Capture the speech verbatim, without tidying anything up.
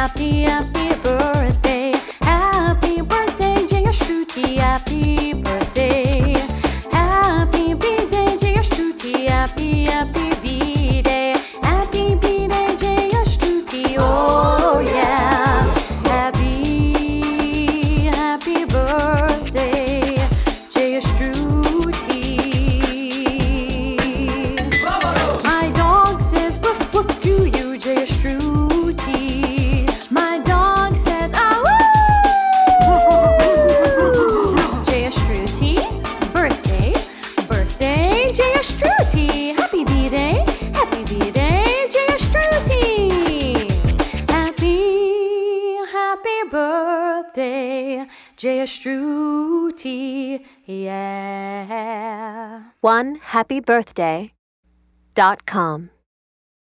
happy, happy birthday. Happy birthday, Jayashruti, happy birthday. Happy B-Day, Jayashruti, happy, happy B-Day. Happy B-Day, Jayashruti, oh yeah. Happy, happy birthday, Jayashruti. My dog says woof woof to you, Jayashruti. My dog says ah woo. Jayashruti, birthday, birthday, Jayashruti. Happy B-Day, happy B-Day, Jayashruti. Happy, happy birthday, Jayashruti, yeah. one happy birthday dot com